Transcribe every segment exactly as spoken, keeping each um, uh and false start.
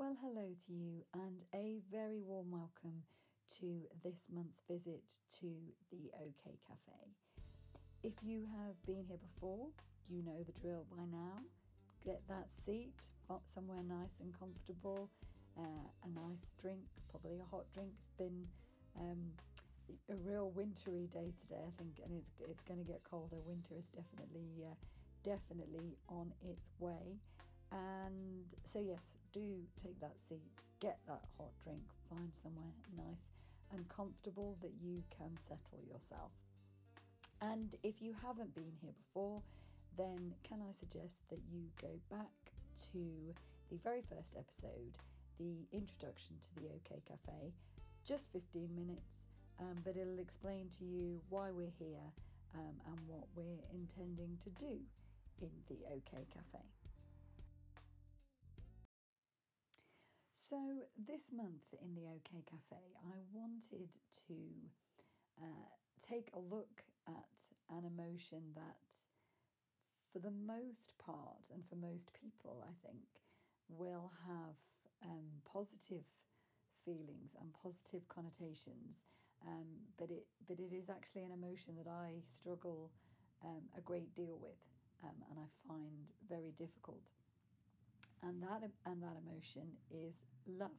Well, hello to you, and a very warm welcome to this month's visit to the OK Cafe. If you have been here before, you know the drill by now. Get that seat somewhere nice and comfortable, uh, a nice drink, probably a hot drink. It's been um, a real wintry day today, I think, and it's it's going to get colder. Winter is definitely uh, definitely on its way. And so yes, do take that seat, get that hot drink, find somewhere nice and comfortable that you can settle yourself. And if you haven't been here before, then can I suggest that you go back to the very first episode, the introduction to the OK Cafe, just fifteen minutes, um, but it'll explain to you why we're here um, and what we're intending to do in the OK Cafe. So this month in the OK Cafe, I wanted to uh, take a look at an emotion that, for the most part, and for most people, I think, will have um, positive feelings and positive connotations, um, but it but it is actually an emotion that I struggle um, a great deal with, um, and I find very difficult. And that and that emotion is love.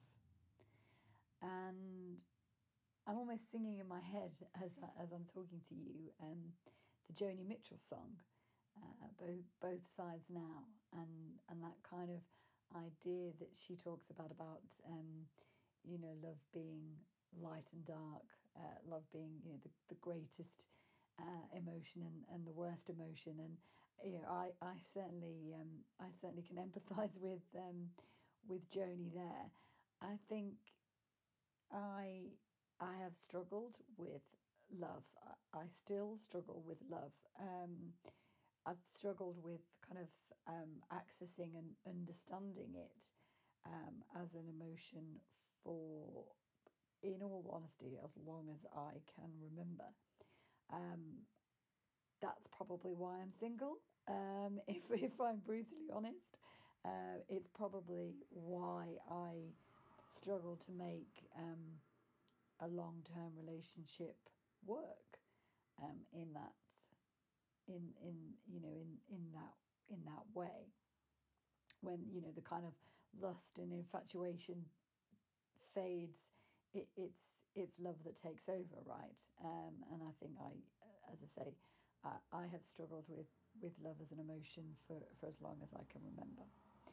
And I'm almost singing in my head as as I'm talking to you, um, the Joni Mitchell song, uh, both both sides now, and and that kind of idea that she talks about about um, you know, love being light and dark, uh, love being, you know, the the greatest uh, emotion and, and the worst emotion, and you know, I I certainly um, I certainly can empathise with um, with Joni there. I think I I have struggled with love. I, I still struggle with love. Um, I've struggled with kind of um, accessing and understanding it um, as an emotion for, in all honesty, as long as I can remember. Um, that's probably why I'm single. Um, if if I'm brutally honest, uh, it's probably why I struggle to make um, a long-term relationship work um, in that in in you know in in that in that way, when you know the kind of lust and infatuation fades. It, it's it's love that takes over, right? Um, and I think I as I say I, I have struggled with with love as an emotion for for as long as I can remember.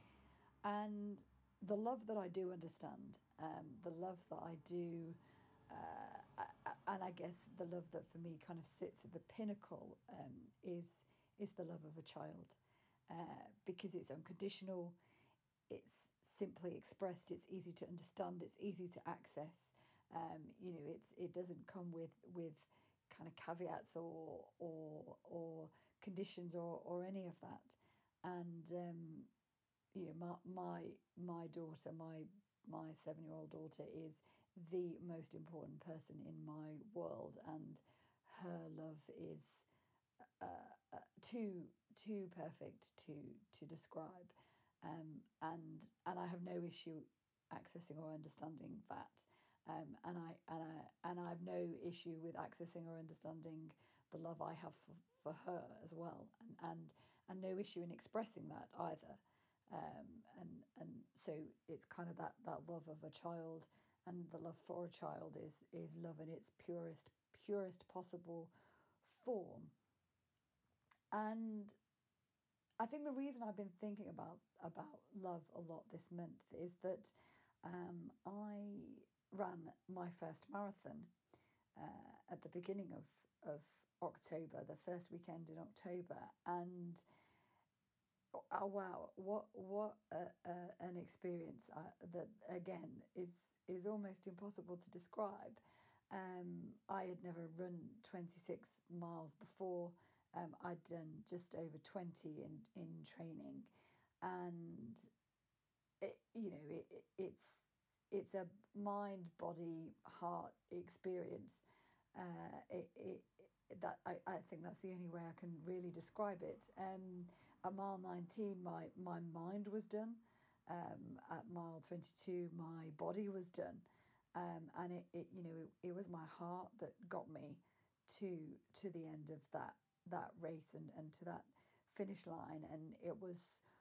And the love that I do understand, um, the love that I do uh, and I guess the love that for me kind of sits at the pinnacle um, is is the love of a child, uh, because it's unconditional, it's simply expressed, it's easy to understand, it's easy to access. Um, you know, it's it doesn't come with with kind of caveats or or or conditions or or any of that. And um, you know, my my my daughter, my my seven year old daughter, is the most important person in my world, and her love is uh, uh, too too perfect to to describe, um, and and I have no issue accessing or understanding that, um, and I and I and I have no issue with accessing or understanding the love I have for, for her as well, and and and no issue in expressing that either. Um, and and so it's kind of that, that love of a child, and the love for a child is is love in its purest purest possible form. And I think the reason I've been thinking about about love a lot this month is that um, I ran my first marathon uh, at the beginning of of October, the first weekend in October, and oh wow, what what a, a, an experience uh, that again is is almost impossible to describe. Um, I had never run twenty-six miles before. Um, I'd done just over twenty in in training, and it, you know it, it it's it's a mind, body, heart experience. Uh, it, it that I, I think that's the only way I can really describe it. Um, at mile nineteen, my, my mind was done. um, at mile twenty-two, my body was done, um, and it, it you know it, it was my heart that got me to to the end of that that race and, and to that finish line, and it was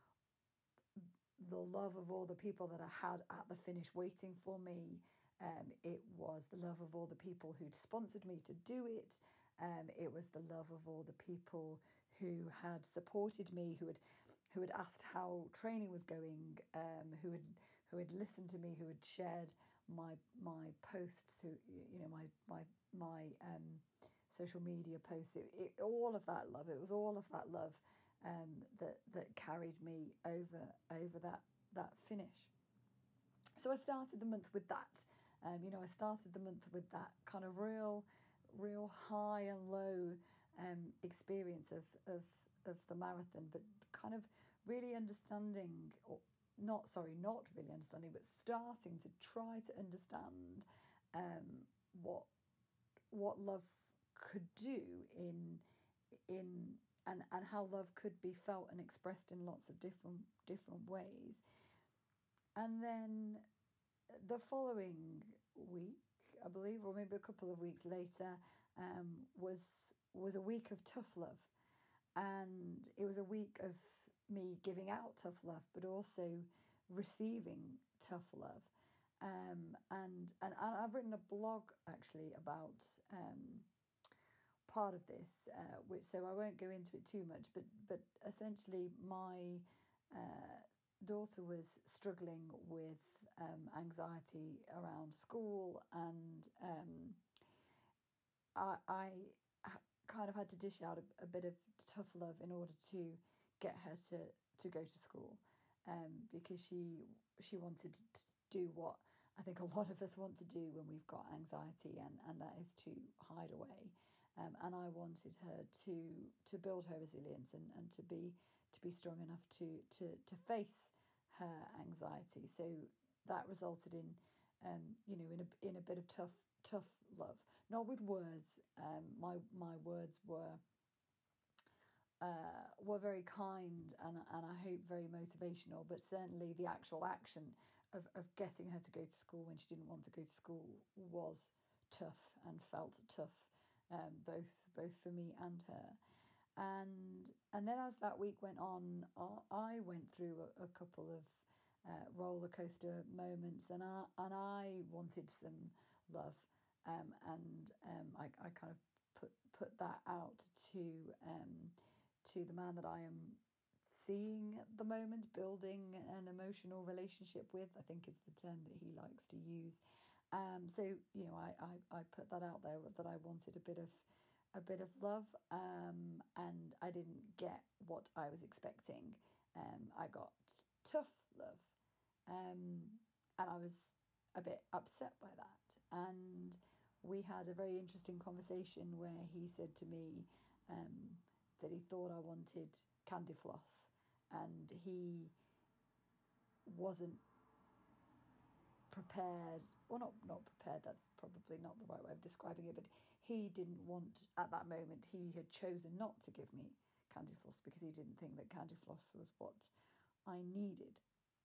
the love of all the people that I had at the finish waiting for me. Um, it was the love of all the people who'd sponsored me to do it. Um, it was the love of all the people who had supported me, who had who had asked how training was going, um, who had who had listened to me, who had shared my my posts, who you know my my my um, social media posts. It, it, all of that love. It was all of that love um, that that carried me over over that that finish. So I started the month with that. Um, you know, I started the month with that kind of real, real high and low um, experience of, of of the marathon, but kind of really understanding, or not sorry, not really understanding, but starting to try to understand um, what what love could do in in and and how love could be felt and expressed in lots of different different ways. And then the following week, I believe, or maybe a couple of weeks later, um, was was a week of tough love, and it was a week of me giving out tough love, but also receiving tough love. Um, and, and and I've written a blog actually about um, part of this, uh, which so I won't go into it too much, but but essentially my uh, daughter was struggling with um, anxiety around school, and um, I, I kind of had to dish out a, a bit of tough love in order to get her to, to go to school, um, because she she wanted to do what I think a lot of us want to do when we've got anxiety, and, and that is to hide away. Um, and I wanted her to to build her resilience and, and to be to be strong enough to to to face her anxiety. So that resulted in um, you know in a in a bit of tough tough love, not with words. Um, my my words were uh, were very kind and and I hope very motivational, but certainly the actual action of, of getting her to go to school when she didn't want to go to school was tough and felt tough, um, both both for me and her. And and then as that week went on, I went through a, a couple of uh, roller coaster moments, and I and I wanted some love, um, and um, I I kind of put put that out to um, to the man that I am seeing at the moment, building an emotional relationship with, I think is the term that he likes to use. Um, so you know, I, I I put that out there that I wanted a bit of a bit of love, um, and I didn't get what I was expecting. Um, I got tough love, um, and I was a bit upset by that. And we had a very interesting conversation where he said to me um, that he thought I wanted candy floss, and he wasn't prepared, well, not not prepared, that's probably not the right way of describing it, but he didn't want, at that moment, he had chosen not to give me candy floss because he didn't think that candy floss was what I needed.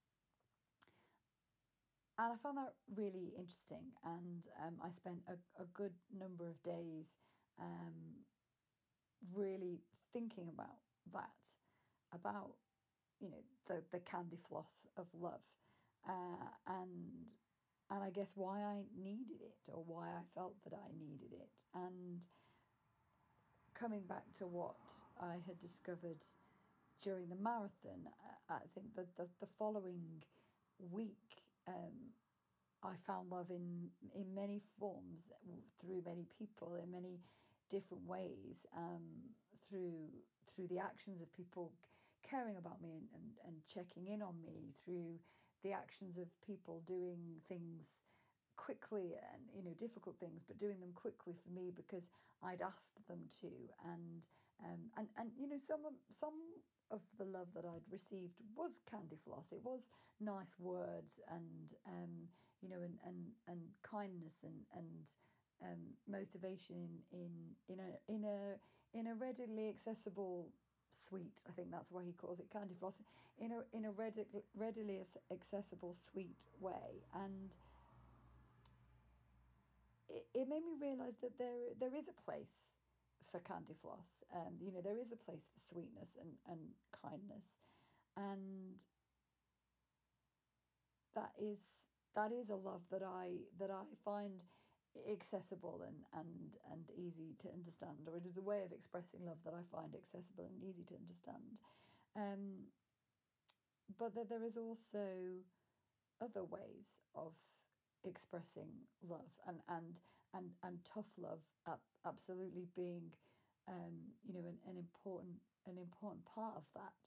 And I found that really interesting, and um, I spent a, a good number of days um, really thinking about that, about, you know, the, the candy floss of love, uh, and and I guess why I needed it, or why I felt that I needed it. And coming back to what I had discovered during the marathon, I think that the, the following week, um, I found love in in many forms, through many people, in many different ways, um, through through the actions of people caring about me and, and, and checking in on me, through the actions of people doing things quickly, and you know, difficult things, but doing them quickly for me because I'd asked them to. And um and and you know, some of some of the love that I'd received was candy floss. It was nice words, and um you know, and and, and kindness, and and um motivation in in in a in a in a readily accessible sweet. I think that's why he calls it candy floss. in a in a readily, readily accessible, sweet way, and it, it made me realise that there there is a place for candy floss. Um, you know, there is a place for sweetness and, and kindness, and that is that is a love that I that I find accessible and, and and easy to understand, or it is a way of expressing love that I find accessible and easy to understand. Um, but that there is also other ways of expressing love, and and and, and tough love absolutely being um, you know an, an important an important part of that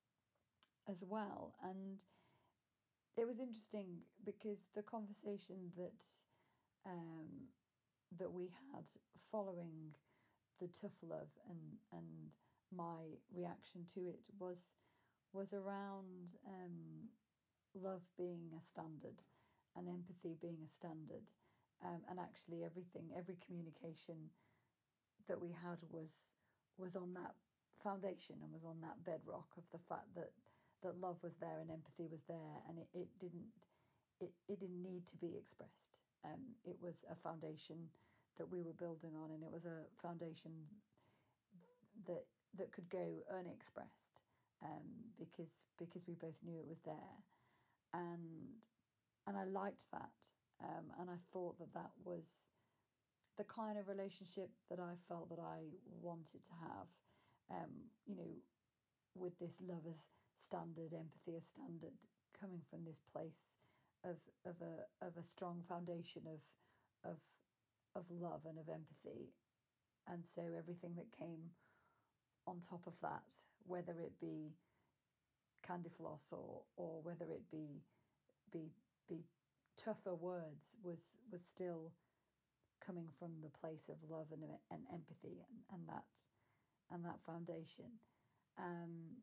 as well. And it was interesting because the conversation that um, that we had following the tough love and and my reaction to it was was around um, love being a standard and empathy being a standard, um, and actually everything every communication that we had was was on that foundation and was on that bedrock of the fact that that love was there and empathy was there, and it, it didn't it, it didn't need to be expressed. Um, it was a foundation that we were building on, and it was a foundation that that could go unexpressed, um, because because we both knew it was there, and and I liked that, um, and I thought that that was the kind of relationship that I felt that I wanted to have, um, you know, with this love as standard, empathy as standard, coming from this place of of a of a strong foundation of of of love and of empathy, and so everything that came on top of that, whether it be candy floss or or whether it be be be tougher words, was was still coming from the place of love and, and empathy, and, and that and that foundation. Um,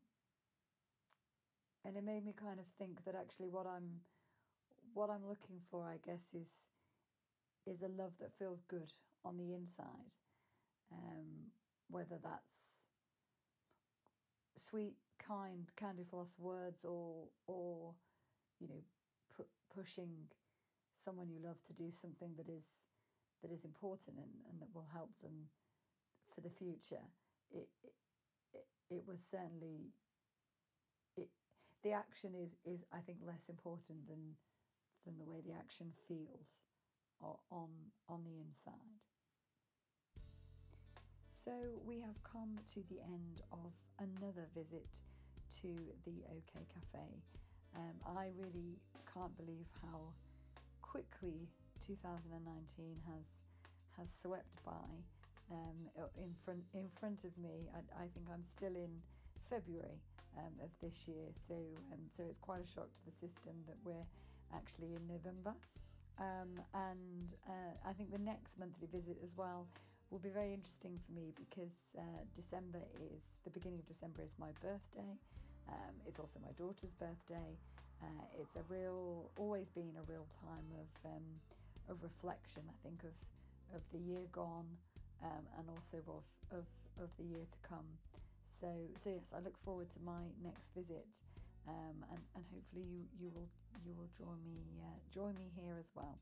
and it made me kind of think that actually what I'm what I'm looking for, I guess, is is a love that feels good on the inside, um, whether that's sweet, kind, candy floss words, or or you know, pu- pushing someone you love to do something that is that is important and, and that will help them for the future. It it, it, it was certainly it. The action is is I think less important than than the way the action feels on on the inside. So we have come to the end of another visit to the OK Cafe. Um, I really can't believe how quickly two thousand nineteen has has swept by. Um, in front in front of me, I, I think I'm still in February um, of this year. So um, so it's quite a shock to the system that we're actually in November. Um, and uh, I think the next monthly visit as well will be very interesting for me, because uh, December is the beginning of December is my birthday. Um, it's also my daughter's birthday. Uh, it's a real, always been a real time of um, of reflection. I think of of the year gone, um, and also of, of of the year to come. So so yes, I look forward to my next visit, um, and and hopefully you you will you will join me uh, join me here as well.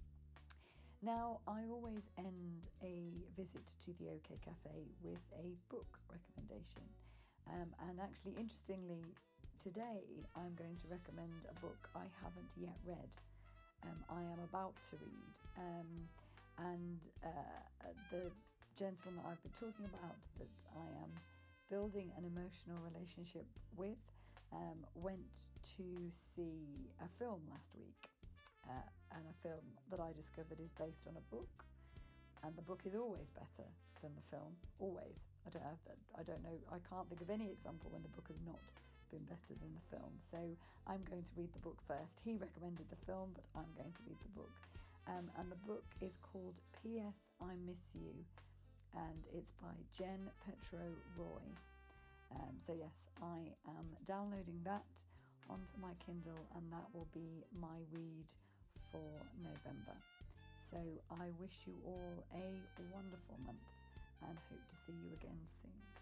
Now, I always end a visit to the OK Cafe with a book recommendation. Um, and actually, interestingly, today I'm going to recommend a book I haven't yet read. Um, I am about to read. Um, and uh, the gentleman that I've been talking about, that I am building an emotional relationship with, um, went to see a film last week. Uh, and a film that I discovered is based on a book, and the book is always better than the film. Always. I don't have that. I don't know. I can't think of any example when the book has not been better than the film. So I'm going to read the book first. He recommended the film, but I'm going to read the book. Um, and the book is called P S I Miss You, and it's by Jen Petro Roy. Um, so yes, I am downloading that onto my Kindle, and that will be my read for November. So I wish you all a wonderful month and hope to see you again soon.